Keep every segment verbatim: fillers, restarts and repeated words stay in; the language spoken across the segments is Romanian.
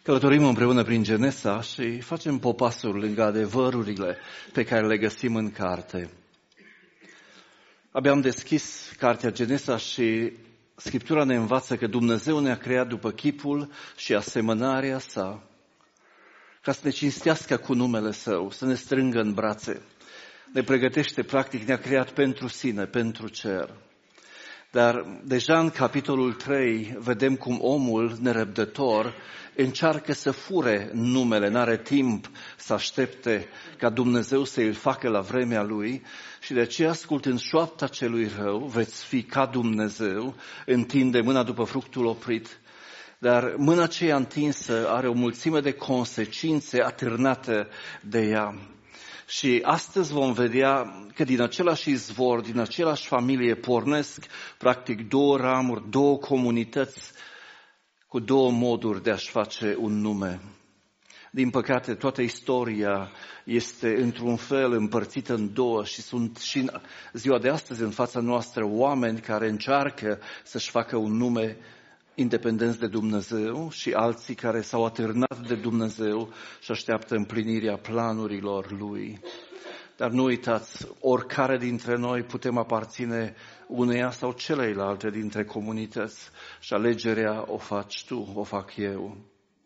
Călătorim împreună prin Genesa și facem popasuri lângă adevărurile pe care le găsim în carte. Abia am deschis cartea Genesa și Scriptura ne învață că Dumnezeu ne-a creat după chipul și asemănarea sa, ca să ne cinstească cu numele Său, să ne strângă în brațe. Ne pregătește, practic, ne-a creat pentru sine, pentru cer. Dar deja în capitolul trei vedem cum omul nerăbdător încearcă să fure numele, n-are timp să aștepte ca Dumnezeu să îl facă la vremea lui și de aceea, ascultând șoapta celui rău, veți fi ca Dumnezeu, întinde mâna după fructul oprit. Dar mâna aceea întinsă are o mulțime de consecințe atârnate de ea. Și astăzi vom vedea că din același izvor, din același familie pornesc practic două ramuri, două comunități cu două moduri de a-și face un nume. Din păcate, toată istoria este într-un fel împărțită în două și sunt și în ziua de astăzi în fața noastră oameni care încearcă să-și facă un nume independenți de Dumnezeu și alții care s-au atârnat de Dumnezeu și așteaptă împlinirea planurilor Lui. Dar nu uitați, oricare dintre noi putem aparține uneia sau celeilalte dintre comunități și alegerea o faci tu, o fac eu.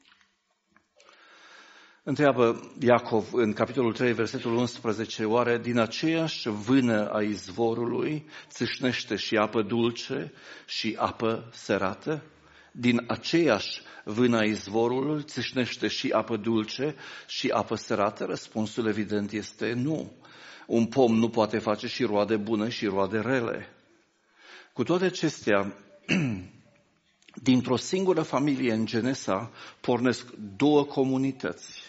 Întreabă Iacov în capitolul trei, versetul unsprezece, oare din aceeași vână a izvorului țâșnește și apă dulce și apă sărată? Din aceeași vână a izvorului țâșnește și apă dulce și apă sărată? Răspunsul evident este nu. Un pom nu poate face și roade bune și roade rele. Cu toate acestea, dintr-o singură familie în Genesa pornesc două comunități.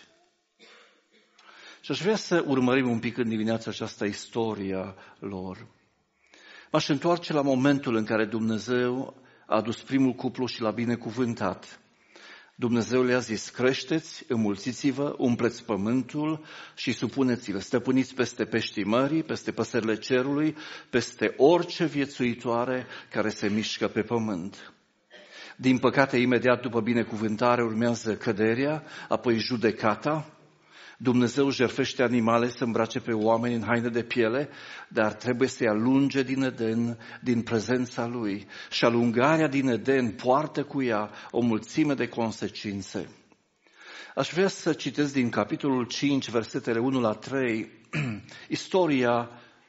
Și aș vrea să urmărim un pic în dimineața aceasta istoria lor. M-aș întoarce la momentul în care Dumnezeu a adus primul cuplu și l-a binecuvântat. Dumnezeu le-a zis, creșteți, înmulțiți-vă, umpleți pământul și supuneți-vă, stăpâniți peste peștii mării, peste păsările cerului, peste orice viețuitoare care se mișcă pe pământ. Din păcate, imediat după binecuvântare urmează căderea, apoi judecata. Dumnezeu jertfește animale să îmbrace pe oameni în haine de piele, dar trebuie să-i alunge din Eden, din prezența Lui. Și alungarea din Eden poartă cu ea o mulțime de consecințe. Aș vrea să citesc din capitolul cinci, versetele unu la trei, istoria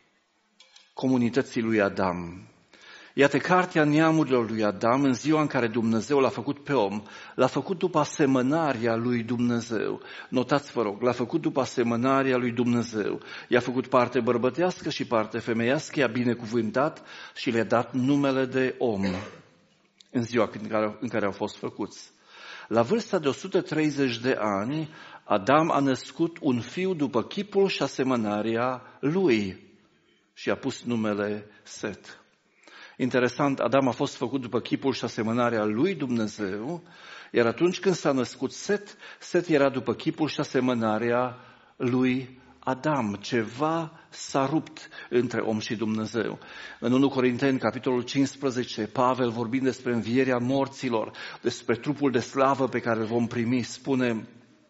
comunității lui Adam. Iată cartea neamurilor lui Adam în ziua în care Dumnezeu l-a făcut pe om. L-a făcut după asemănarea lui Dumnezeu. Notați, vă rog, l-a făcut după asemănarea lui Dumnezeu. I-a făcut parte bărbătească și parte femeiască, i-a binecuvântat și le-a dat numele de om în ziua în care, în care au fost făcuți. La vârsta de o sută treizeci de ani, Adam a născut un fiu după chipul și asemănarea lui și a pus numele Set. Interesant, Adam a fost făcut după chipul și asemănarea lui Dumnezeu, iar atunci când s-a născut Set, Set era după chipul și asemănarea lui Adam. Ceva s-a rupt între om și Dumnezeu. În întâi Corinteni, capitolul cincisprezece, Pavel, vorbind despre învierea morților, despre trupul de slavă pe care îl vom primi, spune,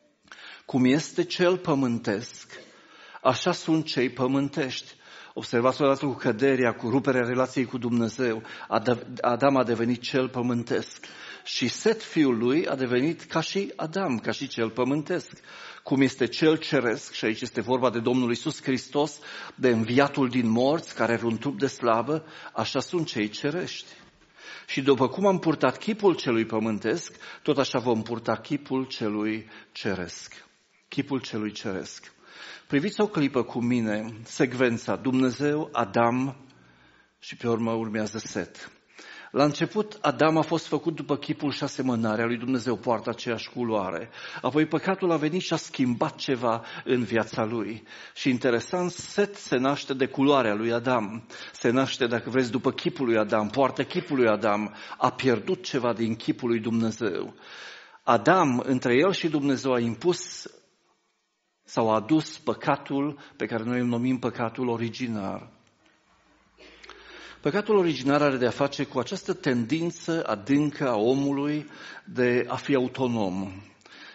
cum este cel pământesc, așa sunt cei pământești. Observați odată cu căderea, cu ruperea relației cu Dumnezeu. Adam a devenit cel pământesc și Set, fiul lui, a devenit ca și Adam, ca și cel pământesc. Cum este cel ceresc, și aici este vorba de Domnul Iisus Hristos, de înviatul din morți, care are un trup de slavă, așa sunt cei cerești. Și după cum am purtat chipul celui pământesc, tot așa vom purta chipul celui ceresc. Chipul celui ceresc. Priviți o clipă cu mine, secvența Dumnezeu, Adam și pe urmă urmează Set. La început, Adam a fost făcut după chipul și asemănarea lui Dumnezeu, poartă aceeași culoare. Apoi păcatul a venit și a schimbat ceva în viața lui. Și interesant, Set se naște de culoarea lui Adam. Se naște, dacă vreți, după chipul lui Adam, poartă chipul lui Adam. A pierdut ceva din chipul lui Dumnezeu. Adam, între el și Dumnezeu, a impus sau a adus păcatul pe care noi îl numim păcatul originar. Păcatul originar are de a face cu această tendință adâncă a omului de a fi autonom.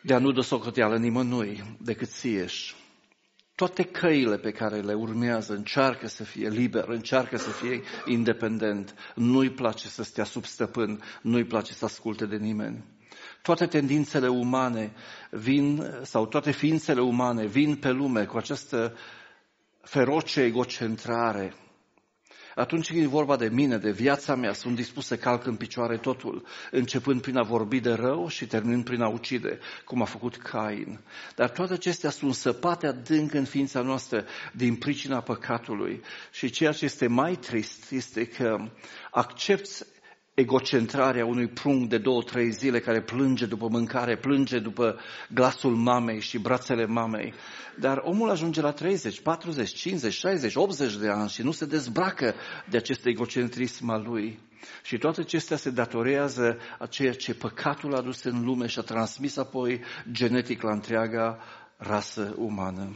de a nu dă socoteală nimănui decât țieși. Toate căile pe care le urmează încearcă să fie liber, încearcă să fie independent. Nu-i place să stea sub stăpân, nu-i place să asculte de nimeni. Toate tendințele umane vin, sau toate ființele umane vin pe lume cu această feroce egocentrare. Atunci când e vorba de mine, de viața mea, sunt dispus să calc în picioare totul, începând prin a vorbi de rău și terminând prin a ucide, cum a făcut Cain. Dar toate acestea sunt săpate adânc în ființa noastră din pricina păcatului. Și ceea ce este mai trist este că accepți egocentrarea unui prunc de două, trei zile care plânge după mâncare, plânge după glasul mamei și brațele mamei. Dar omul ajunge la treizeci, patruzeci, cincizeci, șaizeci, optzeci de ani și nu se dezbracă de acest egocentrism al lui. Și toate acestea se datorează a ceea ce păcatul a adus în lume și a transmis apoi genetic la întreaga rasă umană.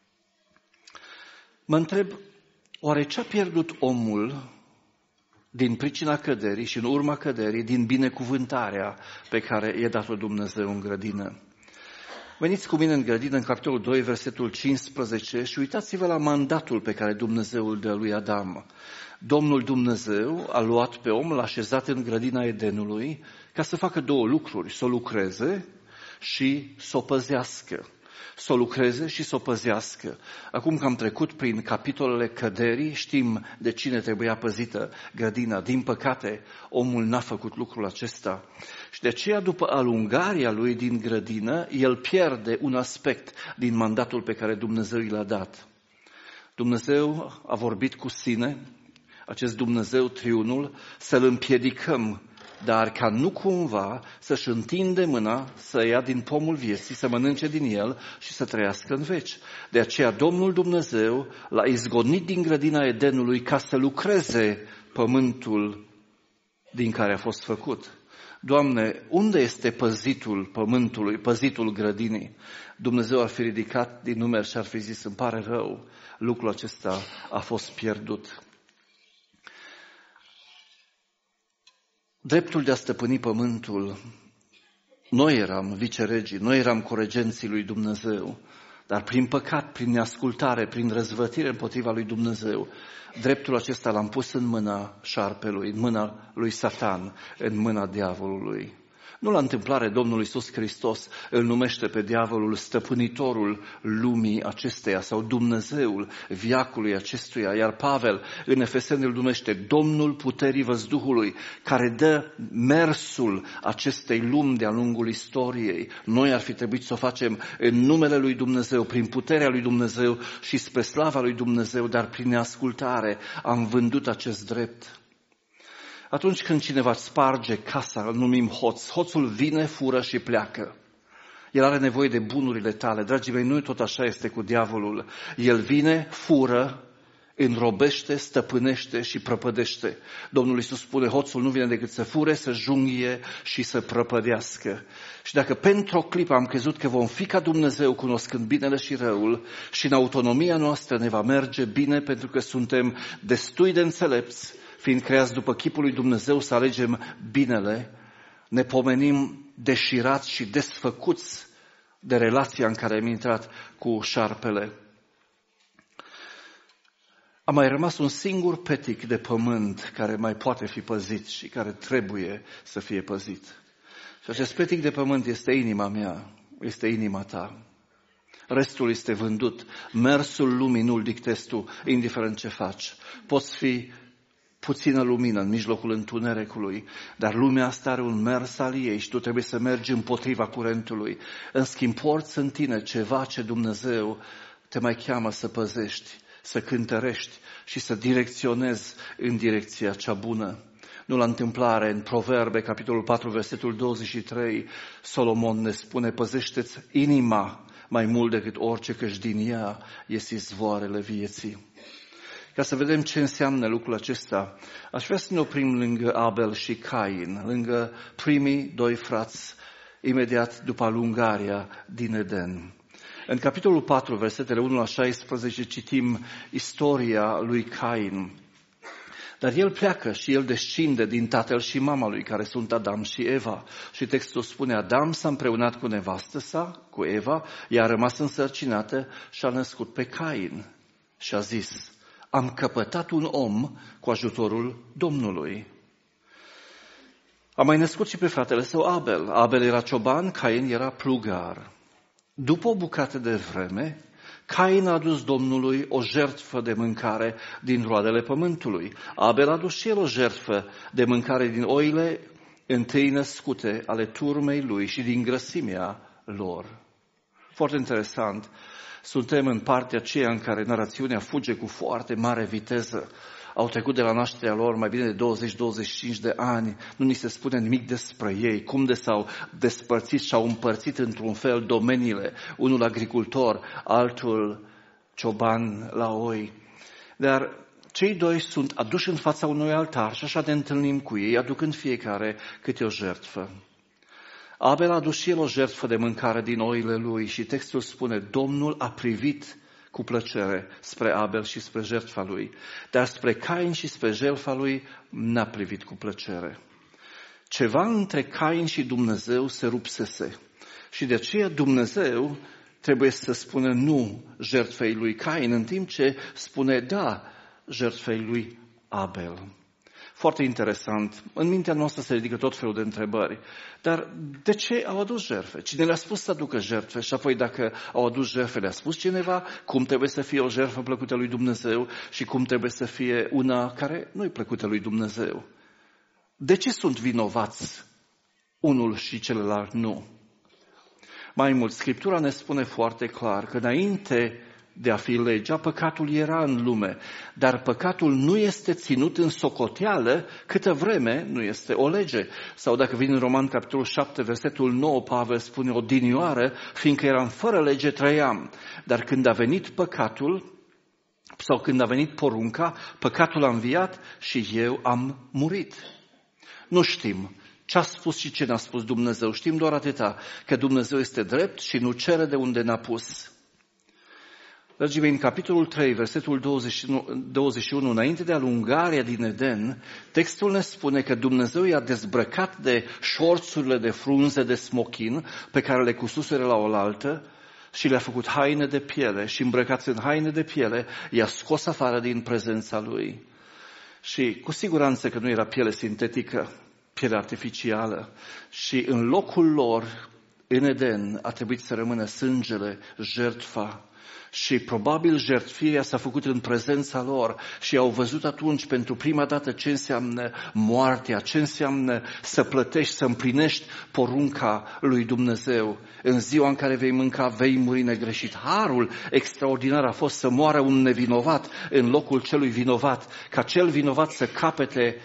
Mă întreb, oare ce a pierdut omul din pricina căderii și în urma căderii, din binecuvântarea pe care i-a dat-o Dumnezeu în grădină? Veniți cu mine în grădină, în capitolul doi, versetul cincisprezece și uitați-vă la mandatul pe care Dumnezeu îl dă lui Adam. Domnul Dumnezeu a luat pe om, l-a așezat în grădina Edenului ca să facă două lucruri, să o lucreze și să o păzească. Să o lucreze și să o păzească. Acum că am trecut prin capitolele căderii, știm de cine trebuia păzită grădina. Din păcate, omul n-a făcut lucrul acesta. Și de aceea, după alungarea lui din grădină, el pierde un aspect din mandatul pe care Dumnezeu i l-a dat. Dumnezeu a vorbit cu sine, acest Dumnezeu triunul, să-l împiedicăm, dar ca nu cumva să-și întinde mâna, să ia din pomul vieții, să mănânce din el și să trăiască în veci. De aceea Domnul Dumnezeu l-a izgonit din grădina Edenului ca să lucreze pământul din care a fost făcut. Doamne, unde este păzitul pământului, păzitul grădinii? Dumnezeu ar fi ridicat din numeri și ar fi zis, îmi pare rău, lucrul acesta a fost pierdut. Dreptul de a stăpâni pământul, noi eram viceregii, noi eram coregenții lui Dumnezeu, dar prin păcat, prin neascultare, prin răzvătire împotriva lui Dumnezeu, dreptul acesta l-am pus în mâna șarpelui, în mâna lui Satan, în mâna diavolului. Nu la întâmplare Domnul Iisus Hristos îl numește pe diavolul stăpânitorul lumii acesteia sau Dumnezeul viacului acestuia, iar Pavel în Efeseni îl numește Domnul puterii văzduhului, care dă mersul acestei lumi de-a lungul istoriei. Noi ar fi trebuit să o facem în numele lui Dumnezeu, prin puterea lui Dumnezeu și spre slava lui Dumnezeu, dar prin neascultare am vândut acest drept. Atunci când cineva îți sparge casa, îl numim hoț. Hoțul vine, fură și pleacă. El are nevoie de bunurile tale. Dragii mei, nu tot așa este cu diavolul. El vine, fură, înrobește, stăpânește și prăpădește. Domnul Iisus spune, hoțul nu vine decât să fure, să junghie și să prăpădească. Și dacă pentru o clipă am crezut că vom fi ca Dumnezeu, cunoscând binele și răul, și în autonomia noastră ne va merge bine pentru că suntem destui de înțelepți, fiind creați după chipul lui Dumnezeu să alegem binele, ne pomenim deșirați și desfăcuți de relația în care am intrat cu șarpele. A mai rămas un singur petic de pământ care mai poate fi păzit și care trebuie să fie păzit. Și acest petic de pământ este inima mea, este inima ta. Restul este vândut. Mersul lumii nu-l dictezi tu, indiferent ce faci. Poți fi puțină lumină în mijlocul întunericului, dar lumea asta are un mers al ei și tu trebuie să mergi împotriva curentului. În schimb, porți în tine ceva ce Dumnezeu te mai cheamă să păzești, să cântărești și să direcționezi în direcția cea bună. Nu la întâmplare, în Proverbe, capitolul patru, versetul douăzeci și trei, Solomon ne spune, păzește-ți inima mai mult decât orice, căci din ea ies izvoarele vieții. Ca să vedem ce înseamnă lucrul acesta, aș vrea să ne oprim lângă Abel și Cain, lângă primii doi frați, imediat după alungarea din Eden. În capitolul patru, versetele unu la șaisprezece, citim istoria lui Cain. Dar el pleacă și el descinde din tatăl și mama lui, care sunt Adam și Eva. Și textul spune, Adam s-a împreunat cu nevastă sa, cu Eva, ea a rămas însărcinată și a născut pe Cain. Și a zis, am căpătat un om cu ajutorul Domnului. A mai născut și pe fratele său Abel. Abel era cioban, Cain era plugar. După o bucată de vreme, Cain a adus Domnului o jertfă de mâncare din roadele pământului. Abel a adus și el o jertfă de mâncare din oile întâi născute ale turmei lui și din grăsimea lor. Foarte interesant. Suntem în partea aceea în care narațiunea fuge cu foarte mare viteză. Au trecut de la nașterea lor mai bine de douăzeci douăzeci și cinci de ani. Nu ni se spune nimic despre ei, cum de s-au despărțit și au împărțit într-un fel domeniile. Unul agricultor, altul cioban la oi. Dar cei doi sunt aduși în fața unui altar și așa ne întâlnim cu ei, aducând fiecare câte o jertfă. Abel a adus și el o jertfă de mâncare din oile lui și textul spune, Domnul a privit cu plăcere spre Abel și spre jertfa lui, dar spre Cain și spre jertfa lui n-a privit cu plăcere. Ceva între Cain și Dumnezeu se rupsese și de aceea Dumnezeu trebuie să spună nu jertfei lui Cain, în timp ce spune da jertfei lui Abel. Foarte interesant. În mintea noastră se ridică tot felul de întrebări. Dar de ce au adus jertfe? Cine le-a spus să aducă jertfe? Și apoi dacă au adus jertfe, le-a spus cineva cum trebuie să fie o jertfă plăcută lui Dumnezeu și cum trebuie să fie una care nu-i plăcută lui Dumnezeu? De ce sunt vinovați unul și celălalt nu? Mai mult, Scriptura ne spune foarte clar că înainte de a fi legea, păcatul era în lume, dar păcatul nu este ținut în socoteală câtă vreme nu este o lege. Sau dacă vine în Roman, capitolul șapte, versetul nouă, Pavel spune odinioară, fiindcă eram fără lege, trăiam. Dar când a venit păcatul, sau când a venit porunca, păcatul a înviat și eu am murit. Nu știm ce a spus și ce n-a spus Dumnezeu, știm doar atâta, că Dumnezeu este drept și nu cere de unde n-a pus. Dragii mei, în capitolul trei, versetul douăzeci și unu, înainte de alungarea din Eden, textul ne spune că Dumnezeu i-a dezbrăcat de șorțurile de frunze de smochin pe care le cususeră la oaltă și le-a făcut haine de piele și îmbrăcați în haine de piele, i-a scos afară din prezența lui. Și cu siguranță că nu era piele sintetică, piele artificială. Și în locul lor, în Eden, a trebuit să rămână sângele, jertfa. Și probabil jertfirea s-a făcut în prezența lor și au văzut atunci pentru prima dată ce înseamnă moartea, ce înseamnă să plătești, să împlinești porunca lui Dumnezeu. În ziua în care vei mânca, vei muri negreșit. Harul extraordinar a fost să moară un nevinovat în locul celui vinovat, ca cel vinovat să capete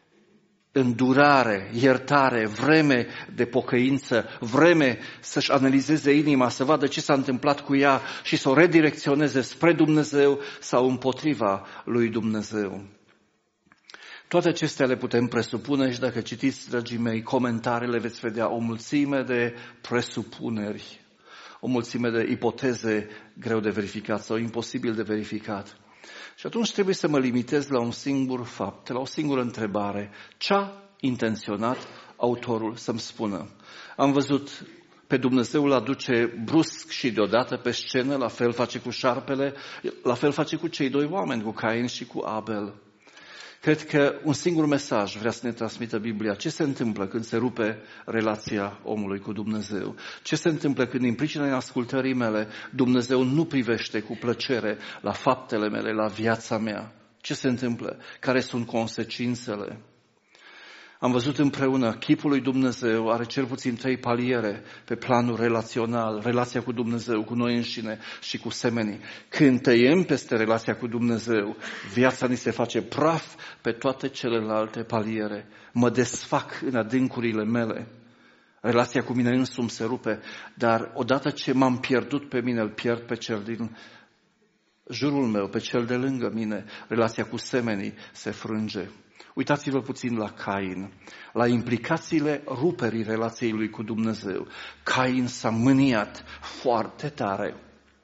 îndurare, iertare, vreme de pocăință, vreme să-și analizeze inima, să vadă ce s-a întâmplat cu ea și să o redirecționeze spre Dumnezeu sau împotriva lui Dumnezeu. Toate acestea le putem presupune și dacă citiți, dragii mei, comentariile, veți vedea o mulțime de presupuneri, o mulțime de ipoteze greu de verificat sau imposibil de verificat. Și atunci trebuie să mă limitez la un singur fapt, la o singură întrebare. Ce-a intenționat autorul să-mi spună? Am văzut pe Dumnezeu îl aduce brusc și deodată pe scenă, la fel face cu șarpele, la fel face cu cei doi oameni, cu Cain și cu Abel. Cred că un singur mesaj vrea să ne transmită Biblia. Ce se întâmplă când se rupe relația omului cu Dumnezeu? Ce se întâmplă când, din pricina ascultării mele, Dumnezeu nu privește cu plăcere la faptele mele, la viața mea? Ce se întâmplă? Care sunt consecințele? Am văzut împreună, chipul lui Dumnezeu are cel puțin trei paliere pe planul relațional, relația cu Dumnezeu, cu noi înșine și cu semenii. Când tăiem peste relația cu Dumnezeu, viața ni se face praf pe toate celelalte paliere. Mă desfac în adâncurile mele. Relația cu mine însumi se rupe, dar odată ce m-am pierdut pe mine, îl pierd pe cel din jurul meu, pe cel de lângă mine. Relația cu semenii se frânge. Uitați-vă puțin la Cain, la implicațiile ruperii relației lui cu Dumnezeu. Cain s-a mâniat foarte tare,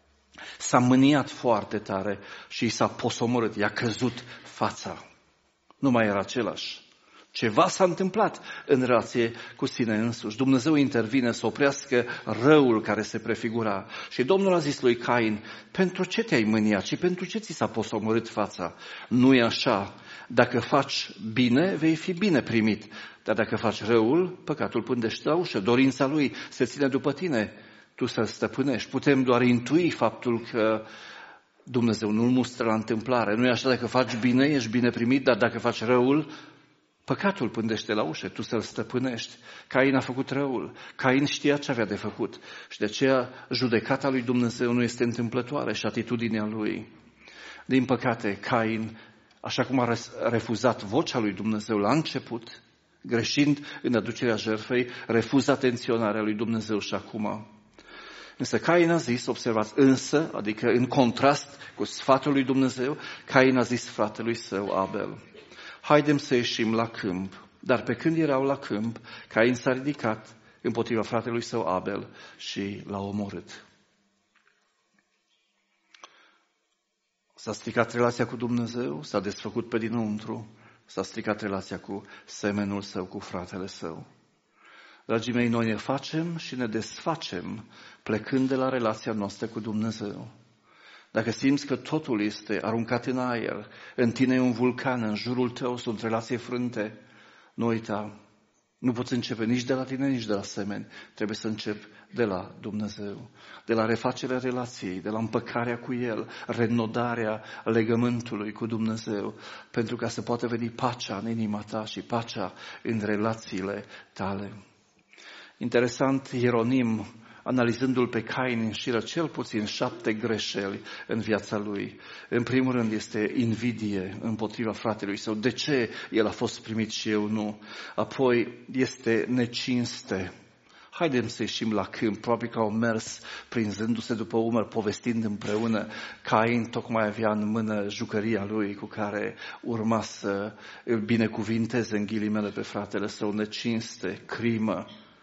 s-a mâniat foarte tare și i s-a posomorât, i-a căzut fața. Nu mai era același. Ceva s-a întâmplat în relație cu sine însuși. Dumnezeu intervine să oprească răul care se prefigura. Și Domnul a zis lui Cain, pentru ce te-ai mâniat și pentru ce ți s-a posomorât fața? Nu e așa. Dacă faci bine, vei fi bine primit. Dar dacă faci răul, păcatul pândește la ușă. Dorința lui se ține după tine. Tu să-l stăpânești. Putem doar intui faptul că Dumnezeu nu-l mustră la întâmplare. Nu e așa, dacă faci bine, ești bine primit, dar dacă faci răul, păcatul pândește la ușă, tu să-l stăpânești. Cain a făcut răul. Cain știa ce avea de făcut. Și de aceea judecata lui Dumnezeu nu este întâmplătoare și atitudinea lui. Din păcate, Cain, așa cum a refuzat vocea lui Dumnezeu la început, greșind în aducerea jertfei, refuză atenționarea lui Dumnezeu și acum. Însă Cain a zis, observați, însă, adică în contrast cu sfatul lui Dumnezeu, Cain a zis fratelui său Abel, haidem să ieșim la câmp. Dar pe când erau la câmp, Cain s-a ridicat împotriva fratelui său Abel și l-a omorât. S-a stricat relația cu Dumnezeu, s-a desfăcut pe dinăuntru, s-a stricat relația cu semenul său, cu fratele său. Dragii mei, noi ne facem și ne desfacem plecând de la relația noastră cu Dumnezeu. Dacă simți că totul este aruncat în aer, în tine e un vulcan, în jurul tău sunt relații frânte, nu uita, nu poți începe nici de la tine, nici de la semeni. Trebuie să începi de la Dumnezeu, de la refacerea relației, de la împăcarea cu El, renodarea legământului cu Dumnezeu, pentru ca să poată veni pacea în inima ta și pacea în relațiile tale. Interesant, Ieronim, analizându-l pe Cain, înșiră cel puțin șapte greșeli în viața lui. În primul rând este invidie împotriva fratelui său. De ce el a fost primit și eu nu? Apoi este necinste. Haidem să ieșim la câmp. Probabil că au mers prinzându-se după umăr, povestind împreună. Cain tocmai avea în mână jucăria lui cu care urma să îl binecuvinteze în ghilimele pe fratele său. Necinste, crimă.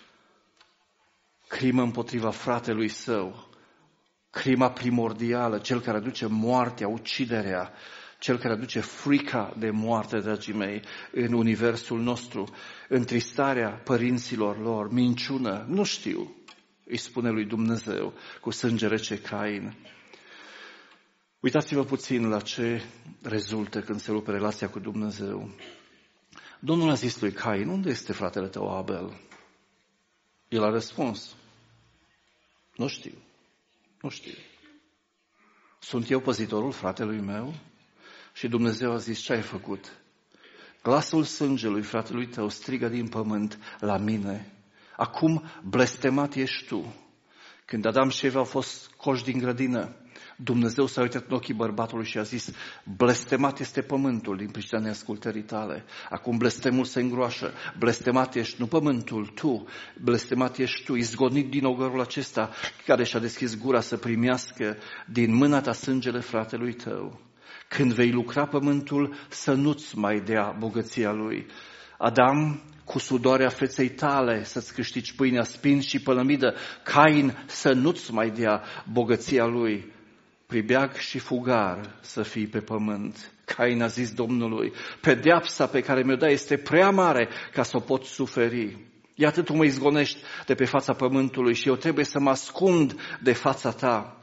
Crimă împotriva fratelui său, crima primordială, cel care aduce moartea, uciderea, cel care aduce frica de moarte, dragii mei, în universul nostru, întristarea părinților lor, minciună, nu știu, îi spune lui Dumnezeu cu sânge rece Cain. Uitați-vă puțin la ce rezultă când se rupe relația cu Dumnezeu. Domnul a zis lui Cain, unde este fratele tău Abel? El a răspuns, nu știu, nu știu. Sunt eu păzitorul fratelui meu? Și Dumnezeu a zis, ce ai făcut? Glasul sângelui fratelui tău strigă din pământ la mine. Acum blestemat ești tu. Când Adam și Eva au fost coși din grădină, Dumnezeu s-a uitat în ochii bărbatului și a zis, blestemat este pământul din pricina neascultării tale. Acum blestemul se îngroașă. Blestemat ești, nu pământul, tu. Blestemat ești tu, izgonit din ogărul acesta care și-a deschis gura să primească din mâna ta sângele fratelui tău. Când vei lucra pământul, să nu-ți mai dea bogăția lui. Adam, cu sudoarea feței tale să-ți câștigi pâinea, spin și pălămidă. Cain, să nu-ți mai dea bogăția lui. Pribeag și fugar să fii pe pământ. Cain a zis Domnului, pedeapsa pe care mi-o dai este prea mare ca să o pot suferi. Iată tu mă izgonești de pe fața pământului și eu trebuie să mă ascund de fața ta.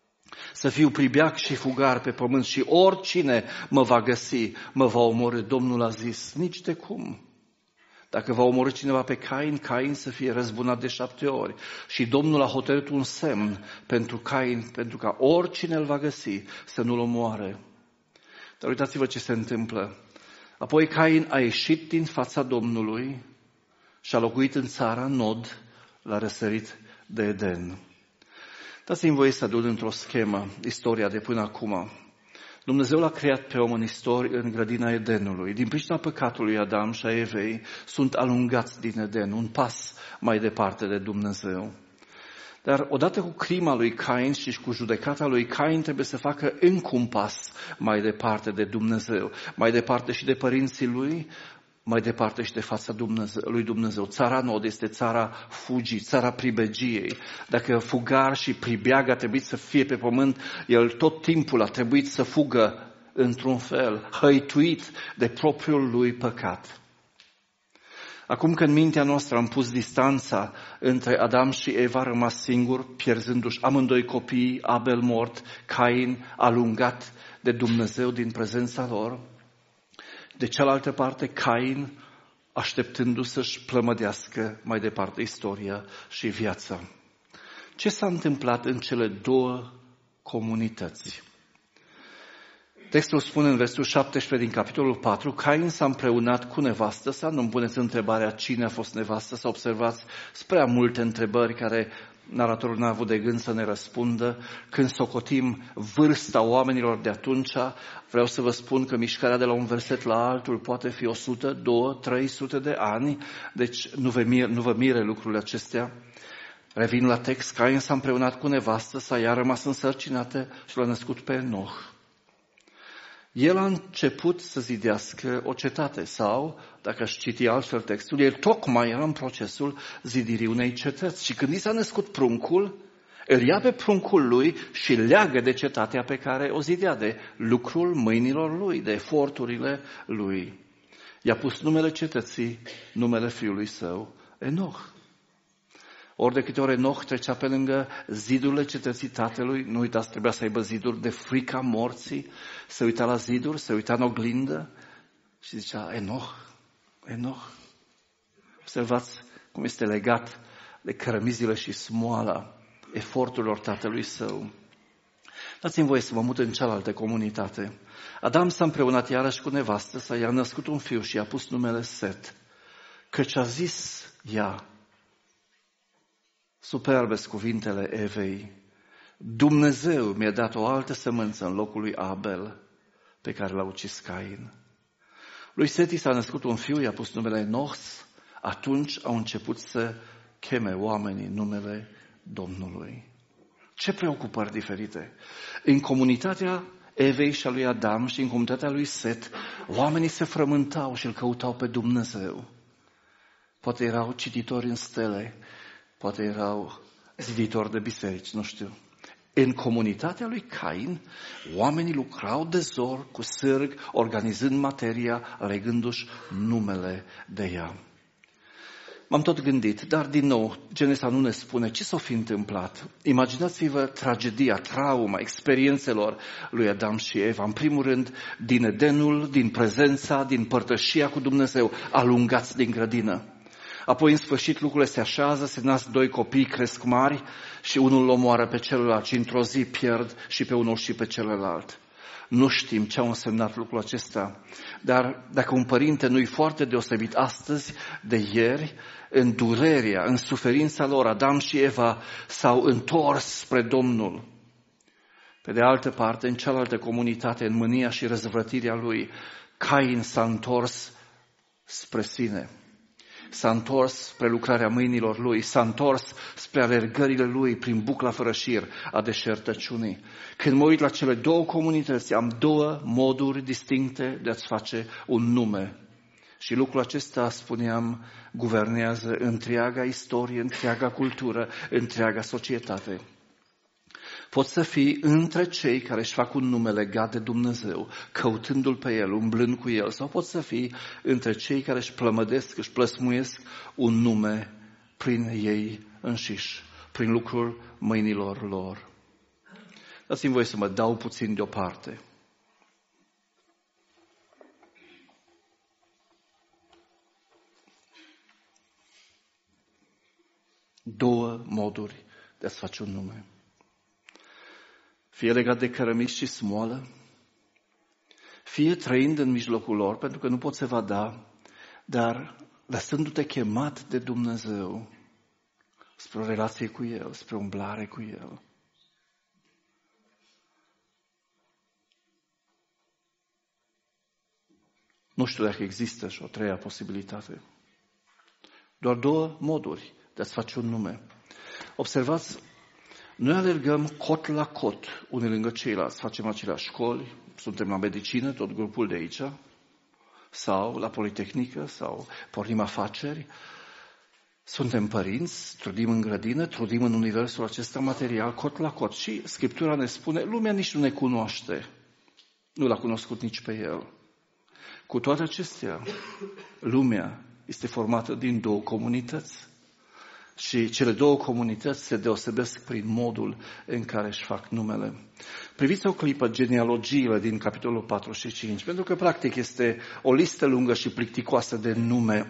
Să fiu pribeag și fugar pe pământ și oricine mă va găsi, mă va omorî. Domnul a zis, nici de cum. Dacă va omorî cineva pe Cain, Cain să fie răzbunat de șapte ori. Și Domnul a hotărât un semn pentru Cain, pentru ca oricine îl va găsi să nu-l omoare. Dar uitați-vă ce se întâmplă. Apoi Cain a ieșit din fața Domnului și a locuit în țara Nod, la răsărit de Eden. Dați-mi voie să adun într-o schemă istoria de până acum. Dumnezeu l-a creat pe om în istorie în grădina Edenului. Din pricina păcatului Adam și a Evei sunt alungați din Eden, un pas mai departe de Dumnezeu. Dar odată cu crima lui Cain și cu judecata lui Cain trebuie să facă încă un pas mai departe de Dumnezeu, mai departe și de părinții lui, mai departe și de fața Dumnezeu, lui Dumnezeu. Țara Nod este țara fugii, țara pribegiei. Dacă fugar și pribeag a trebuit să fie pe pământ, el tot timpul a trebuit să fugă într-un fel, hăituit de propriul lui păcat. Acum că în mintea noastră am pus distanța între Adam și Eva, a rămas singur, pierzându-și amândoi copiii, Abel mort, Cain alungat de Dumnezeu din prezența lor. De cealaltă parte, Cain așteptându-se să-și plămădească mai departe istoria și viața. Ce s-a întâmplat în cele două comunități? Textul spune în versul șaptesprezece din capitolul patru, Cain s-a împreunat cu nevastă sa, nu-mi puneți întrebarea cine a fost nevastă, să observați spre multe întrebări care naratorul n-a avut de gând să ne răspundă. Când socotim vârsta oamenilor de atunci, vreau să vă spun că mișcarea de la un verset la altul poate fi o sută, două sute, trei sute de ani, deci nu vă mire, nu vă mire lucrurile acestea. Revin la text, Cain s-a împreunat cu nevastă sa, ea a rămas însărcinată și l-a născut pe Enoch. El a început să zidească o cetate sau, dacă aș citi altfel textul, el tocmai era în procesul zidirii unei cetăți. Și când i s-a născut pruncul, îl ia pe pruncul lui și leagă de cetatea pe care o zidea, de lucrul mâinilor lui, de eforturile lui. I-a pus numele cetății, numele fiului său, Enoch. Ori de câte ori Enoch trecea pe lângă zidurile cetății tatălui, nu uitați, trebuia să aibă ziduri de frica morții, se uita la ziduri, se uita în oglindă și zicea, Enoch, Enoch. Observați cum este legat de cărămizile și smoala eforturilor tatălui său. Dați-mi voie să mă mut în cealaltă comunitate. Adam s-a împreunat iarăși cu nevastă sa, i-a născut un fiu și i-a pus numele Set, căci a zis ea, superbe cuvintele Evei, Dumnezeu mi-a dat o altă sămânță în locul lui Abel, pe care l-a ucis Cain. Lui Seti s-a născut un fiu, i-a pus numele Nohs, atunci au început să cheme oamenii numele Domnului. Ce preocupări diferite! În comunitatea Evei și a lui Adam și în comunitatea lui Set, oamenii se frământau și îl căutau pe Dumnezeu. Poate erau cititori în stele, poate erau ziditori de biserici, nu știu. În comunitatea lui Cain, oamenii lucrau de zor, cu sârg, organizând materia, legându-și numele de ea. M-am tot gândit, dar din nou, Genesa nu ne spune ce s-a fi întâmplat. Imaginați-vă tragedia, trauma, experiențelor lui Adam și Eva. În primul rând, din Edenul, din prezența, din părtășia cu Dumnezeu, alungați din grădină. Apoi, în sfârșit, lucrurile se așează, se nasc doi copii, cresc mari și unul îl omoară pe celălalt și într-o zi pierd și pe unul și pe celălalt. Nu știm ce a însemnat lucrul acesta, dar dacă un părinte nu-i foarte deosebit astăzi de ieri, în durerea, în suferința lor, Adam și Eva s-au întors spre Domnul. Pe de altă parte, în cealaltă comunitate, în mânia și răzvrătirea lui, Cain s-a întors spre sine. S-a întors spre lucrarea mâinilor lui, s-a întors spre alergările lui prin bucla fără șir a deșertăciunii. Când mă uit la cele două comunități, am două moduri distincte de a-ți face un nume. Și lucrul acesta, spuneam, guvernează întreaga istorie, întreaga cultură, întreaga societate. Poți să fii între cei care își fac un nume legat de Dumnezeu, căutându-L pe El, umblând cu El, sau poți să fii între cei care își plămădesc, își plăsmuiesc un nume prin ei înșiși, prin lucrul mâinilor lor. Dați-mi voie să mă dau puțin deoparte. Două moduri de a-ți face un nume. Fie legat de cărămizi și smoală, fie trăind în mijlocul lor, pentru că nu poți evada, dar lăsându-te chemat de Dumnezeu spre o relație cu El, spre o umblare cu El. Nu știu dacă există și o treia posibilitate. Doar două moduri de a-ți face un nume. Observați, noi alergăm cot la cot, unii lângă ceilalți, facem aceleași școli, suntem la medicină, tot grupul de aici, sau la Politehnică, sau pornim afaceri, suntem părinți, trudim în grădină, trudim în universul acesta material, cot la cot. Și Scriptura ne spune, lumea nici nu ne cunoaște. Nu l-a cunoscut nici pe el. Cu toate acestea, lumea este formată din două comunități. Și cele două comunități se deosebesc prin modul în care își fac numele. Priviți o clipă genealogiile din capitolul patru și cinci, pentru că practic este o listă lungă și plicticoasă de nume.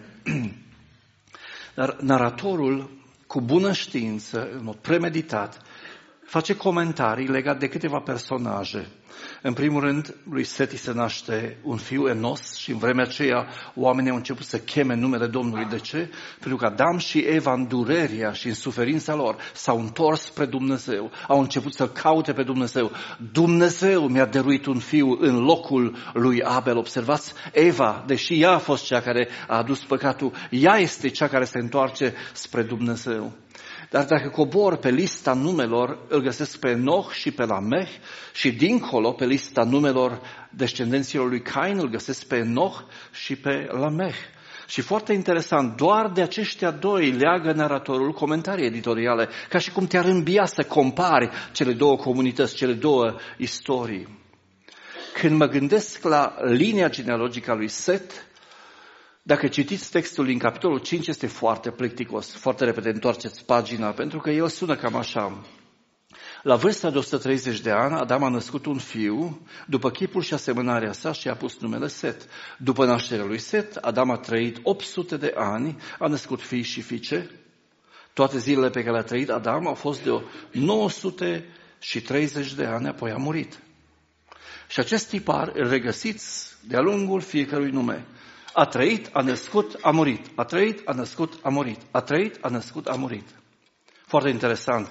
Dar naratorul, cu bună știință, în mod premeditat, face comentarii legate de câteva personaje. În primul rând, lui Seti se naște un fiu, Enos, și în vremea aceea oamenii au început să cheme numele Domnului. De ce? Pentru că Adam și Eva, în durerea și în suferința lor, s-au întors spre Dumnezeu. Au început să caute pe Dumnezeu. Dumnezeu mi-a dăruit un fiu în locul lui Abel. Observați, Eva, deși ea a fost cea care a adus păcatul, ea este cea care se întoarce spre Dumnezeu. Dar dacă cobor pe lista numelor, îl găsesc pe Enoch și pe Lameh și dincolo pe lista numelor descendenților lui Cain îl găsesc pe Enoch și pe Lameh. Și foarte interesant, doar de aceștia doi leagă naratorul comentarii editoriale, ca și cum te-ar îmbia să compari cele două comunități, cele două istorii. Când mă gândesc la linia genealogică a lui Set, dacă citiți textul din capitolul cinci, este foarte plicticos, foarte repede întoarceți pagina, pentru că el sună cam așa. La vârsta de o sută treizeci de ani, Adam a născut un fiu, după chipul și asemănarea sa, și a pus numele Set. După nașterea lui Set, Adam a trăit opt sute de ani, a născut fii și fiice. Toate zilele pe care le-a trăit Adam au fost de nouă sute treizeci de ani, apoi a murit. Și acest tipar îl regăsiți de-a lungul fiecărui nume. A trăit, a născut, a murit. A trăit, a născut, a murit. A trăit, a născut, a murit. Foarte interesant.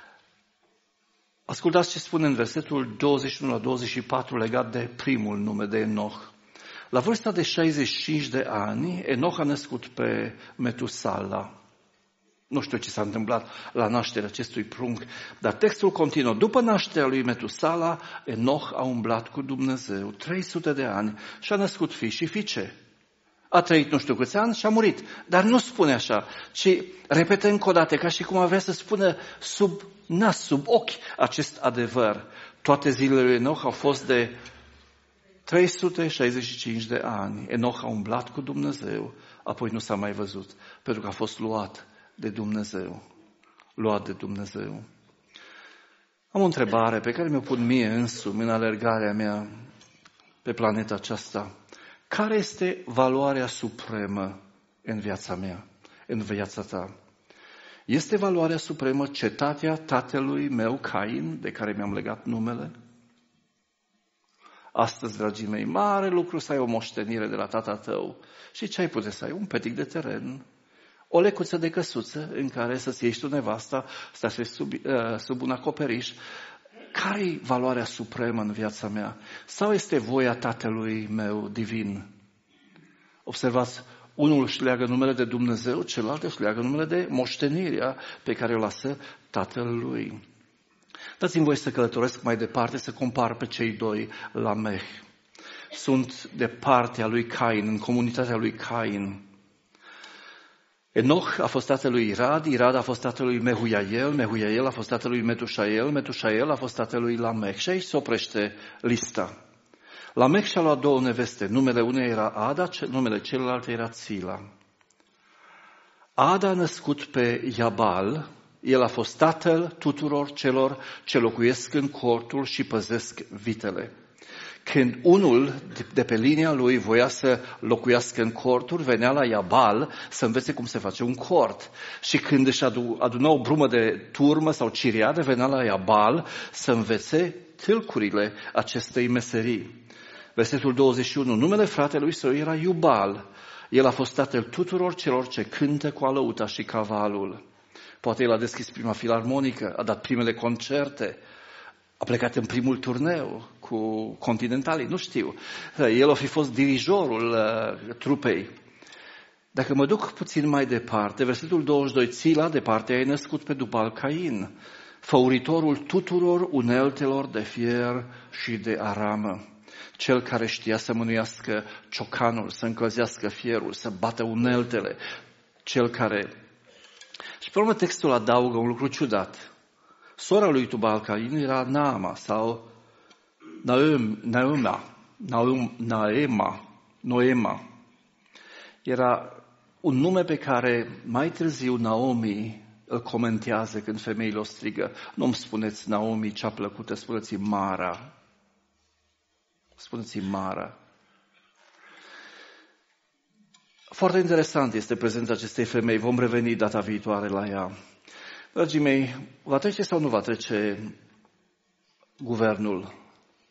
Ascultați ce spune în versetul douăzeci și unu la douăzeci și patru legat de primul nume, de Enoch. La vârsta de șaizeci și cinci de ani, Enoch a născut pe Metusala. Nu știu ce s-a întâmplat la nașterea acestui prunc, dar textul continuă. După nașterea lui Metusala, Enoch a umblat cu Dumnezeu trei sute de ani și a născut fii și fiice. A trăit nu știu câți ani și a murit. Dar nu spune așa, ci repetă încă o dată, ca și cum avea să spună sub nas, sub ochi acest adevăr. Toate zilele lui Enoch au fost de trei sute șaizeci și cinci de ani. Enoch a umblat cu Dumnezeu, apoi nu s-a mai văzut, pentru că a fost luat de Dumnezeu. Luat de Dumnezeu. Am o întrebare pe care mi-o pun mie însumi în alergarea mea pe planeta aceasta. Care este valoarea supremă în viața mea, în viața ta? Este valoarea supremă cetatea tatălui meu, Cain, de care mi-am legat numele? Astăzi, dragii mei, mare lucru să ai o moștenire de la tata tău. Și ce ai putea să ai? Un petic de teren, o lecuță de căsuță în care să-ți ieși tu nevasta, să te sub, uh, sub un acoperiș. Care-i valoarea supremă în viața mea? Sau este voia Tatălui meu divin? Observați, unul își leagă numele de Dumnezeu, celălalt își leagă numele de moștenirea pe care o lasă Tatăl lui. Dați-mi voi să călătoresc mai departe, să compar pe cei doi Lameh. Sunt de partea lui Cain, în comunitatea lui Cain. Enoch a fost tatăl lui Irad, Irad a fost tatăl lui Mehuiael, Mehuiael a fost tatăl lui Metușael, Metușael a fost tatăl lui Lameh. Și aici se oprește lista. Lameh și-a luat două neveste. Numele uneia era Ada, numele celelalte era Țila. Ada a născut pe Iabal, el a fost tatăl tuturor celor ce locuiesc în cortul și păzesc vitele. Când unul de pe linia lui voia să locuiască în corturi, venea la Iabal să învețe cum se face un cort. Și când își aduna o brumă de turmă sau ciriadă, venea la Iabal să învețe tâlcurile acestei meserii. Versetul douăzeci și unu. Numele fratelui său era Iubal. El a fost tatăl tuturor celor ce cântă cu alăuta și cavalul. Poate el a deschis prima filarmonică, a dat primele concerte, a plecat în primul turneu cu continentalii, nu știu. El a fi fost dirijorul uh, trupei. Dacă mă duc puțin mai departe, versetul douăzeci și doi, Țila, de partea ei născut pe Dubal Cain, făuritorul tuturor uneltelor de fier și de aramă. Cel care știa să mânuiască ciocanul, să încălzească fierul, să bată uneltele. Cel care... Și pe urmă textul adaugă un lucru ciudat. Sora lui Tubal Cain era Naama sau Naum, Nauma, Naum, Naema, Noema, era un nume pe care mai târziu Naomi îl comentează când femeile o strigă. Nu-mi spuneți Naomi cea plăcută, spuneți-i Mara. Spuneți-i Mara. Foarte interesant este prezența acestei femei. Vom reveni data viitoare la ea. Dragii mei, va trece sau nu va trece guvernul?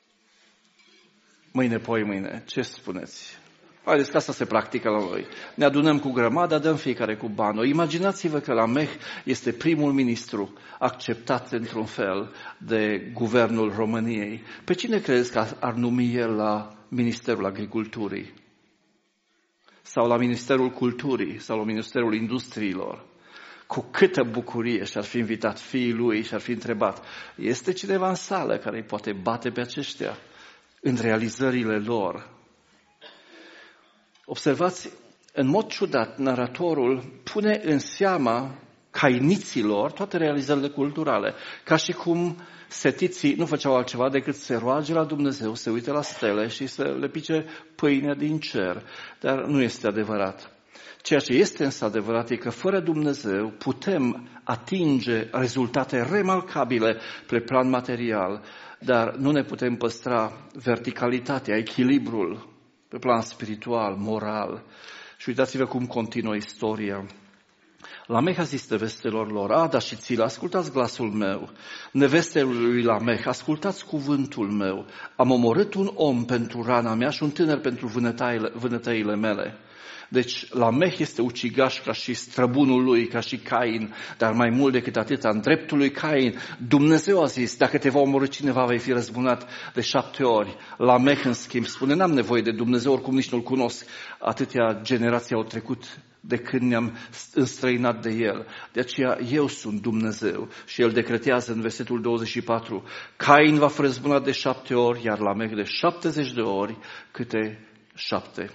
Mâine, poi mâine. Ce spuneți? Haideți că asta se practică la noi. Ne adunăm cu grămada, dăm fiecare cu banul. Imaginați-vă că Lameh este primul ministru acceptat într-un fel de guvernul României. Pe cine credeți că ar numi el la Ministerul Agriculturii? Sau la Ministerul Culturii? Sau la Ministerul Industriilor? Cu câtă bucurie și-ar fi invitat fiii lui și-ar fi întrebat, este cineva în sală care îi poate bate pe aceștia în realizările lor? Observați, în mod ciudat, naratorul pune în seama cainiților toate realizările culturale, ca și cum setiții nu făceau altceva decât să se roage la Dumnezeu, să uite la stele și să le pice pâinea din cer. Dar nu este adevărat. Ceea ce este însă adevărat e că fără Dumnezeu putem atinge rezultate remarcabile pe plan material, dar nu ne putem păstra verticalitatea, echilibrul pe plan spiritual, moral. Și uitați-vă cum continuă istoria. Lameh a zis nevestelor lor, Ada și Țila, ascultați glasul meu. Nevestele lui Lameh, ascultați cuvântul meu. Am omorât un om pentru rana mea și un tânăr pentru vânătăile mele. Deci Lameh este ucigaș ca și străbunul lui, ca și Cain, dar mai mult decât atâta, în dreptul lui Cain, Dumnezeu a zis, dacă te va omorâ cineva, vei fi răzbunat de șapte ori. Lameh, în schimb, spune, n-am nevoie de Dumnezeu, oricum nici nu-L cunosc. Atâtea generații au trecut de când ne-am înstrăinat de El. De aceea eu sunt Dumnezeu. Și El decretează în versetul douăzeci și patru, Cain va fi răzbunat de șapte ori, iar Lameh de șaptezeci de ori, câte șapte.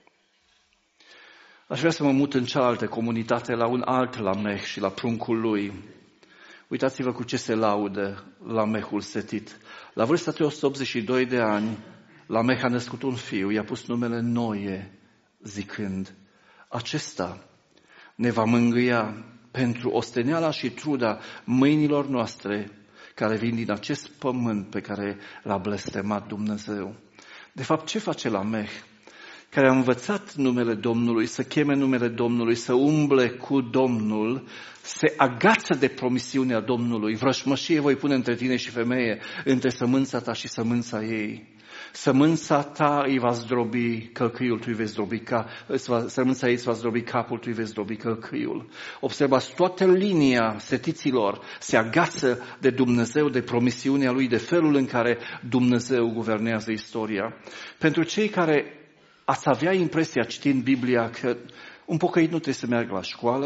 Aș vrea să mă mut în cealaltă comunitate, la un alt Lameh și la pruncul lui. Uitați-vă cu ce se laudă Lamehul setit. La vârsta de o sută optzeci și doi de ani, Lameh a născut un fiu, i-a pus numele Noe, zicând, acesta ne va mângâia pentru osteneala și truda mâinilor noastre, care vin din acest pământ pe care l-a blestemat Dumnezeu. De fapt, ce face Lameh? Care a învățat numele Domnului, să cheme numele Domnului, să umble cu Domnul, se agață de promisiunea Domnului. Vrășmășie voi pune între tine și femeie, între sămânța ta și sămânța ei. Sămânța ta îi va zdrobi călcâiul, tu îi vei zdrobi ca, sămânța ei îți va zdrobi capul, tu îi vei zdrobi călcâiul. Observați, toată linia setiților se agață de Dumnezeu, de promisiunea Lui, de felul în care Dumnezeu guvernează istoria. Pentru cei care ați avea impresia, citind Biblia, că un pocăit nu trebuie să meargă la școală,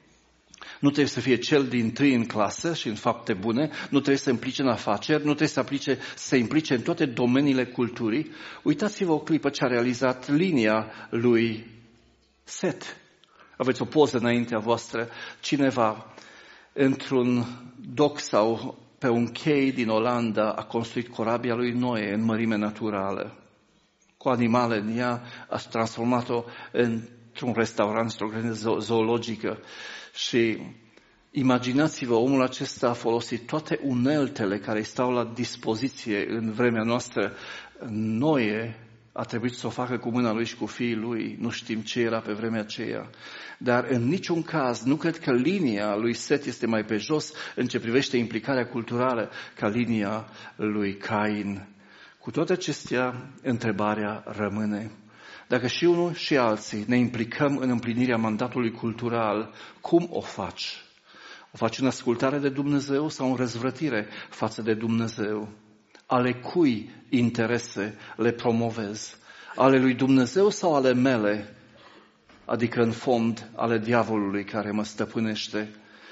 nu trebuie să fie cel din tâi în clasă și în fapte bune, nu trebuie să implice în afaceri, nu trebuie să, aplice, să se implice în toate domeniile culturii. Uitați-vă o clipă ce a realizat linia lui Set. Aveți o poză înaintea voastră, cineva într-un doc sau pe un chei din Olanda a construit corabia lui Noe în mărime naturală. Cu animale în ea, a transformat-o într-un restaurant, într-o grădină zoologică. Și imaginați-vă, omul acesta a folosit toate uneltele care îi stau la dispoziție în vremea noastră. Noe a trebuit să o facă cu mâna lui și cu fiii lui, nu știm ce era pe vremea aceea. Dar în niciun caz, nu cred că linia lui Set este mai pe jos în ce privește implicarea culturală ca linia lui Cain. Cu toate acestea, întrebarea rămâne. Dacă și unul și alții ne implicăm în împlinirea mandatului cultural, cum o faci? O faci în ascultare de Dumnezeu sau în răzvrătire față de Dumnezeu? Ale cui interese le promovezi? Ale lui Dumnezeu sau ale mele? Adică în fond ale diavolului care mă stăpânește.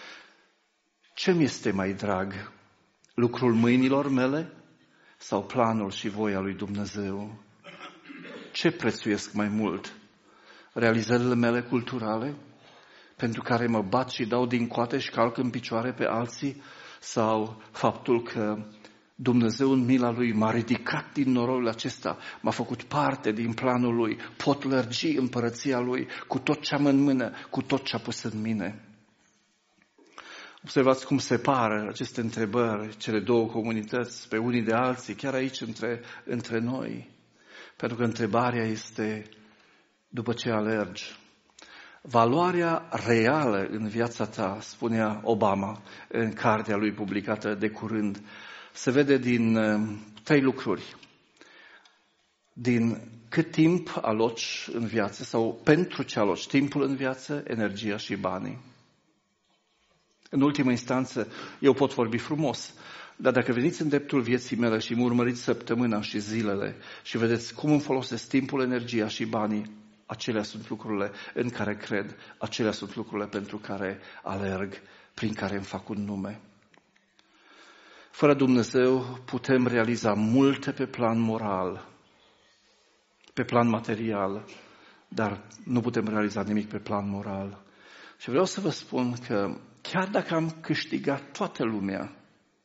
Ce-mi este mai drag? Lucrul mâinilor mele sau planul și voia lui Dumnezeu? Ce prețuiesc mai mult? Realizările mele culturale, pentru care mă bat și dau din coate și calc în picioare pe alții, sau faptul că Dumnezeu în mila Lui m-a ridicat din noroiul acesta, m-a făcut parte din planul Lui, pot lărgi împărăția Lui cu tot ce am în mână, cu tot ce a pus în mine. Observați cum separă aceste întrebări, cele două comunități, pe unii de alții, chiar aici între, între noi. Pentru că întrebarea este, după ce alergi, valoarea reală în viața ta, spunea Obama în cartea lui publicată de curând, se vede din uh, trei lucruri. Din cât timp aloci în viață sau pentru ce aloci, timpul în viață, energia și banii. În ultimă instanță, eu pot vorbi frumos, dar dacă veniți în dreptul vieții mele și mă urmăriți săptămâna și zilele și vedeți cum îmi folosesc timpul, energia și banii, acelea sunt lucrurile în care cred, acelea sunt lucrurile pentru care alerg, prin care îmi fac un nume. Fără Dumnezeu putem realiza multe pe plan moral, pe plan material, dar nu putem realiza nimic pe plan moral. Și vreau să vă spun că chiar dacă am câștigat toată lumea,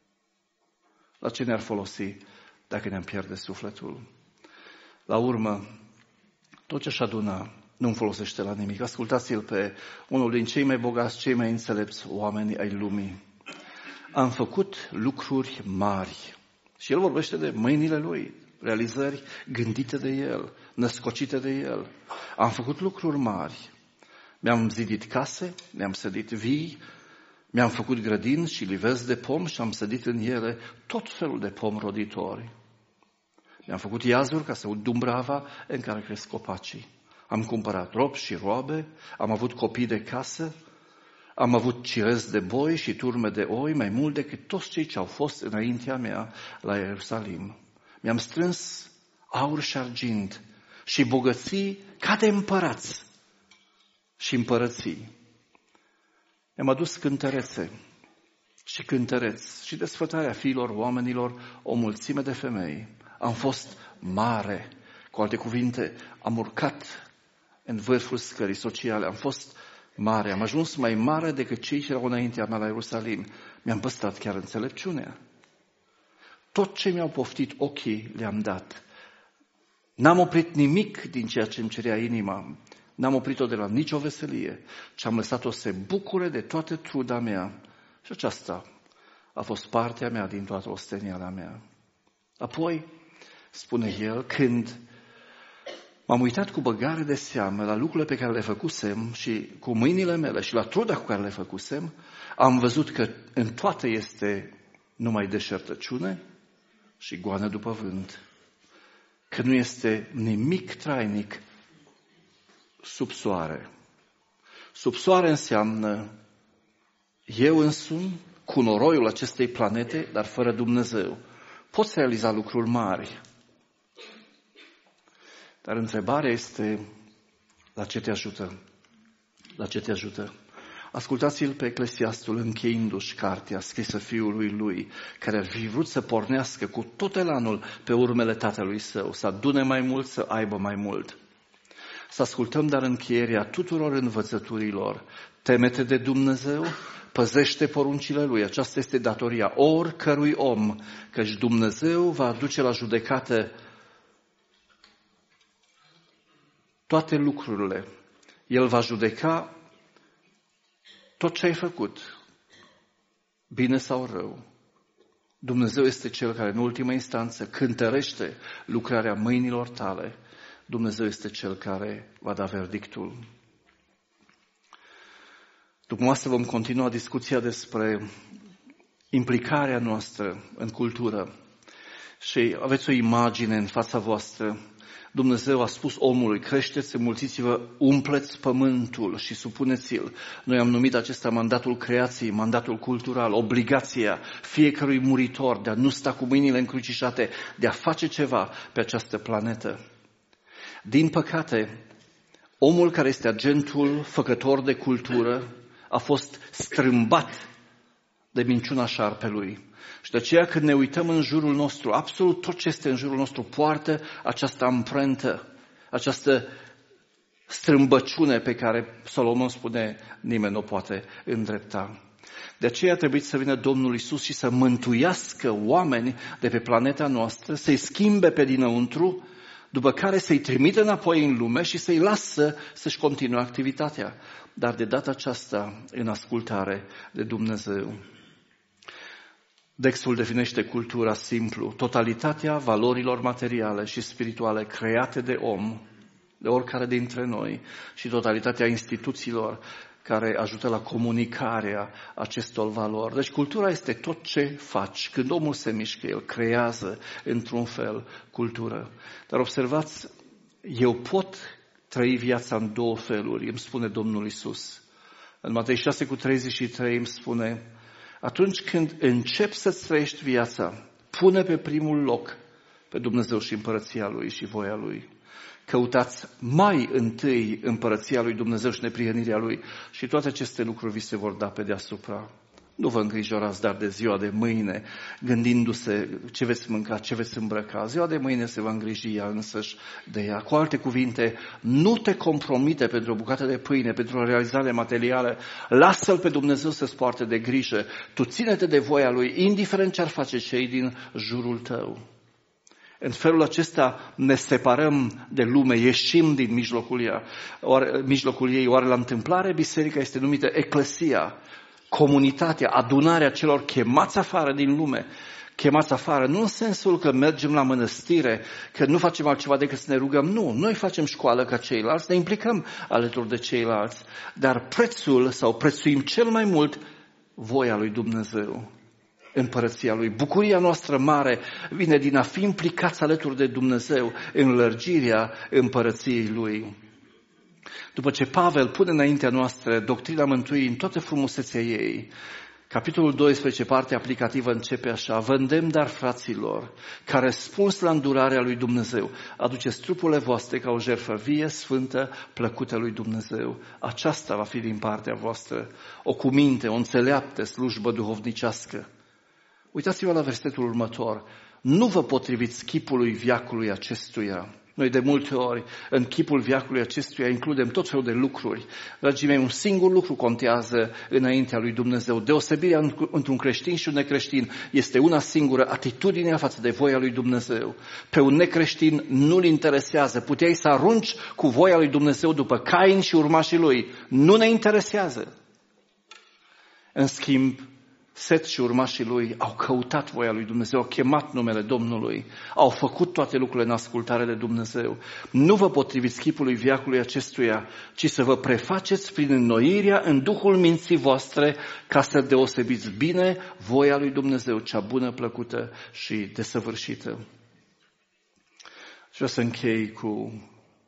la ce ne-ar folosi dacă ne-am pierde sufletul? La urmă, tot ce-și adună nu-mi folosește la nimic. Ascultați-l pe unul din cei mai bogați, cei mai înțelepți oameni ai lumii. Am făcut lucruri mari. Și el vorbește de mâinile lui, realizări gândite de el, născocite de el. Am făcut lucruri mari. Mi-am zidit case, mi-am sădit vii, mi-am făcut grădini și livezi de pom și am sădit în ele tot felul de pom roditori. Mi-am făcut iazuri ca să ud dumbrava în care cresc copacii. Am cumpărat rob și roabe, am avut copii de casă, am avut cirezi de boi și turme de oi, mai mult decât toți cei ce au fost înaintea mea la Ierusalim. Mi-am strâns aur și argint și bogății ca de împărați și împărății. Mi-am adus cântărețe și cântăreți și desfătarea fiilor oamenilor, o mulțime de femei. Am fost mare, cu alte cuvinte, am urcat în vârful scării sociale, am fost mare, am ajuns mai mare decât cei ce erau înaintea mea la Ierusalim. Mi-am păstrat chiar înțelepciunea. Tot ce mi-au poftit ochii le-am dat. N-am oprit nimic din ceea ce îmi cerea inima. N-am oprit-o de la nicio veselie, ci am lăsat-o să se bucure de toată truda mea. Și aceasta a fost partea mea din toată osteniala mea. Apoi, spune el, când m-am uitat cu băgare de seamă la lucrurile pe care le făcusem și cu mâinile mele și la truda cu care le făcusem, am văzut că în toate este numai deșertăciune și goană după vânt. Că nu este nimic trainic sub soare. Sub soare înseamnă eu însumi, cu noroiul acestei planete, dar fără Dumnezeu. Poți realiza lucruri mari. Dar întrebarea este, la ce te ajută? La ce te ajută? Ascultați-l pe Eclesiastul încheindu-și cartea scrisă fiului lui, care ar fi vrut să pornească cu tot elanul pe urmele tatălui său, să adune mai mult, să aibă mai mult. Să ascultăm dar încheierea tuturor învățăturilor. Teme-te de Dumnezeu, păzește poruncile Lui. Aceasta este datoria oricărui om, căci Dumnezeu va aduce la judecată toate lucrurile. El va judeca tot ce ai făcut, bine sau rău. Dumnezeu este Cel care în ultima instanță cântărește lucrarea mâinilor tale. Dumnezeu este Cel care va da verdictul. După masă vom continua discuția despre implicarea noastră în cultură. Și aveți o imagine în fața voastră. Dumnezeu a spus omului, creșteți, înmulțiți-vă, umpleți pământul și supuneți-l. Noi am numit acesta mandatul creației, mandatul cultural, obligația fiecărui muritor de a nu sta cu mâinile încrucișate, de a face ceva pe această planetă. Din păcate, omul care este agentul făcător de cultură a fost strâmbat de minciuna șarpelui. Și de aceea când ne uităm în jurul nostru, absolut tot ce este în jurul nostru poartă această amprentă, această strâmbăciune pe care Solomon spune nimeni nu o poate îndrepta. De aceea trebuie să vină Domnul Iisus și să mântuiască oameni de pe planeta noastră, să-i schimbe pe dinăuntru, după care să-i trimită înapoi în lume și să-i lasă să-și continue activitatea. Dar de data aceasta în ascultare de Dumnezeu. Textul definește cultura simplu, totalitatea valorilor materiale și spirituale create de om, de oricare dintre noi, și totalitatea instituțiilor care ajută la comunicarea acestor valori. Deci cultura este tot ce faci. Când omul se mișcă, el creează într-un fel cultură. Dar observați, eu pot trăi viața în două feluri, îmi spune Domnul Iisus. În Matei șase cu treizeci și trei îmi spune, atunci când începi să-ți trăiești viața, pune pe primul loc pe Dumnezeu și împărăția Lui și voia Lui. Căutați mai întâi împărăția lui Dumnezeu și neprihănirea Lui și toate aceste lucruri vi se vor da pe deasupra. Nu vă îngrijorați dar de ziua de mâine, gândindu-se ce veți mânca, ce veți îmbrăca. Ziua de mâine se va îngriji ea însăși de ea. Cu alte cuvinte, nu te compromite pentru o bucată de pâine, pentru o realizare materială. Lasă-L pe Dumnezeu să-ți poarte de grijă. Tu ține-te de voia Lui, indiferent ce ar face cei din jurul tău. În felul acesta ne separăm de lume, ieșim din mijlocul, ea. Oare, mijlocul ei. Oare la întâmplare biserica este numită eclesia, comunitatea, adunarea celor chemați afară din lume. Chemați afară, nu în sensul că mergem la mănăstire, că nu facem altceva decât să ne rugăm. Nu, noi facem școală ca ceilalți, ne implicăm alături de ceilalți, dar prețul sau prețuim cel mai mult voia lui Dumnezeu. Împărăția Lui. Bucuria noastră mare vine din a fi implicați alături de Dumnezeu în lărgirea împărăției Lui. După ce Pavel pune înaintea noastră doctrina mântuirii în toată frumusețea ei, capitolul doisprezece, partea aplicativă, începe așa: vă îndemn, dar, fraților, ca răspuns la îndurarea lui Dumnezeu, aduceți trupurile voastre ca o jertfă vie, sfântă, plăcută lui Dumnezeu. Aceasta va fi din partea voastră o cuminte, o înțeleaptă slujbă duhovnicească. Uitați-vă la versetul următor. Nu vă potriviți chipului veacului acestuia. Noi de multe ori în chipul veacului acestuia includem tot felul de lucruri. Dragii mei, un singur lucru contează înaintea lui Dumnezeu. Deosebirea între un creștin și un necreștin este una singură, atitudinea față de voia lui Dumnezeu. Pe un necreștin nu-l interesează. Puteai să arunci cu voia lui Dumnezeu după Cain și urmașii lui. Nu ne interesează. În schimb, Set și urmașii lui au căutat voia lui Dumnezeu, au chemat numele Domnului, au făcut toate lucrurile în ascultare de Dumnezeu. Nu vă potriviți chipului veacului acestuia, ci să vă prefaceți prin înnoirea în Duhul minții voastre, ca să deosebiți bine voia lui Dumnezeu, cea bună, plăcută și desăvârșită. Și vreau să închei cu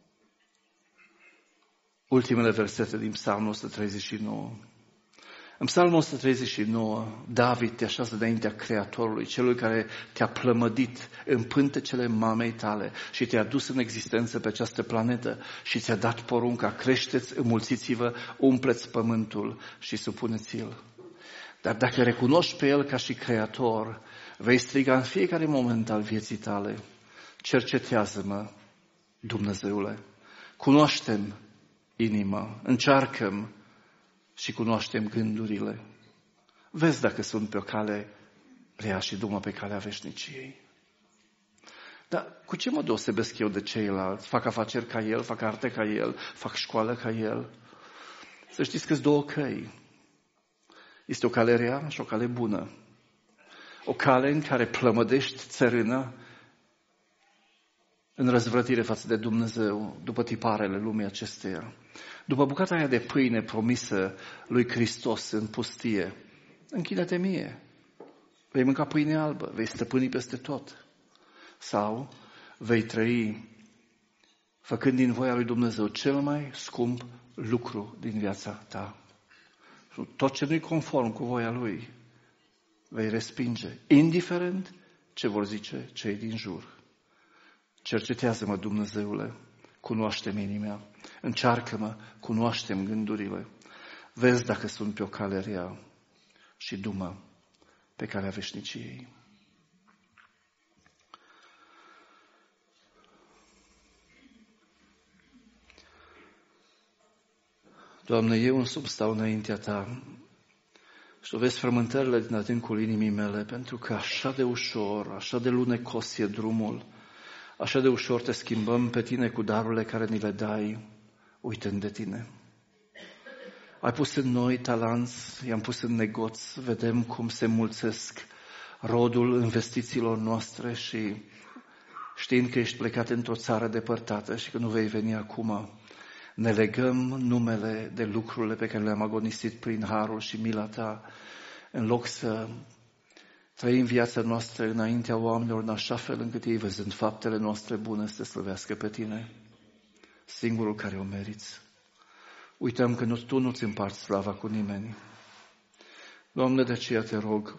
ultimele versete din Psalmul o sută treizeci și nouă. În Psalmul o sută treizeci și nouă, David te așează înaintea Creatorului, celui care te-a plămădit în pântecele mamei tale și te-a dus în existență pe această planetă și ți-a dat porunca: creșteți, înmulțiți-vă, umpleți pământul și supuneți-l. Dar dacă recunoști pe El ca și Creator, vei striga în fiecare moment al vieții tale: cercetează-mă, Dumnezeule, cunoaște-mi inima, încearcă-mi și cunoaștem gândurile. Vezi dacă sunt pe o cale rea și dumă pe calea veșniciei. Dar cu ce mă deosebesc eu de ceilalți? Fac afaceri ca el, fac arte ca el, fac școală ca el. Să știți că sunt două căi. Este o cale rea și o cale bună. O cale în care plămădești țărână în răzvrătire față de Dumnezeu, după tiparele lumii acesteia. După bucata aia de pâine promisă lui Hristos în pustie, închină-te mie. Vei mânca pâine albă, vei stăpâni peste tot. Sau vei trăi făcând din voia lui Dumnezeu cel mai scump lucru din viața ta. Și tot ce nu-i conform cu voia Lui, vei respinge, indiferent ce vor zice cei din jur. Cercetează-mă, Dumnezeule, cunoaște-mi inima, încearcă-mă, cunoaște-mi gândurile, vezi dacă sunt pe o cale rea și du-mă pe calea veșniciei. Doamne, eu însumi stau înaintea Ta Și tu vezi frământările din adâncul inimii mele, pentru că așa de ușor, așa de lunecos e drumul, așa de ușor te schimbăm pe tine cu darurile care ni le dai, uitând de tine. Ai pus în noi talanți, i-am pus în negoț, vedem cum se mulțesc rodul investițiilor noastre și știind că ești plecat într-o țară depărtată și că nu vei veni acum, ne legăm numele de lucrurile pe care le-am agonisit prin harul și mila ta, în loc să trăim viața noastră înaintea oamenilor în așa fel încât ei, văzând faptele noastre bune, să te slăvească pe tine, singurul care o meriți. Uităm că nu, tu nu-ți împarți slava cu nimeni. Doamne, de aceea te rog,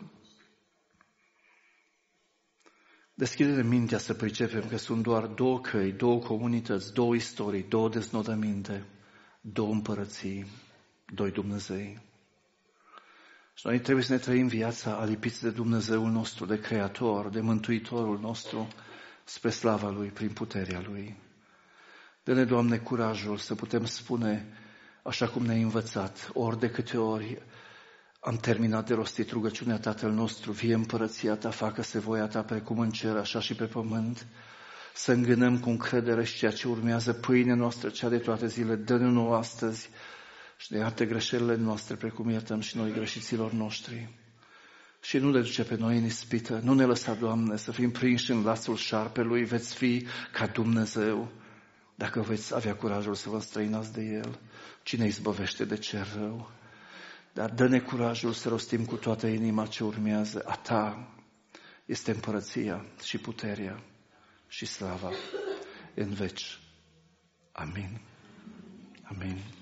deschide-ne mintea să pricepem că sunt doar două căi, două comunități, două istorii, două deznodăminte, două împărății, doi Dumnezei. Și noi trebuie să ne trăim viața alipiți de Dumnezeul nostru, de Creator, de Mântuitorul nostru, spre slava Lui, prin puterea Lui. Dă-ne, Doamne, curajul să putem spune, așa cum ne-ai învățat, ori de câte ori am terminat de rostit rugăciunea Tatăl nostru, vie împărăția Ta, facă-se voia Ta precum în cer, așa și pe pământ, să îngânăm cu încredere și ceea ce urmează, pâinea noastră, cea de toate zile, dă-ne nouă astăzi și ne iartă greșelile noastre, precum iertăm și noi greșiților noștri. Și nu le duce pe noi în ispită, nu ne lăsa, Doamne, să fim prinși în lațul șarpelui, veți fi ca Dumnezeu, dacă veți avea curajul să vă înstrăinați de El. Cine izbăvește de cer rău? Dar dă-ne curajul să rostim cu toată inima ce urmează. A Ta este împărăția și puterea și slava în veci. Amin. Amin.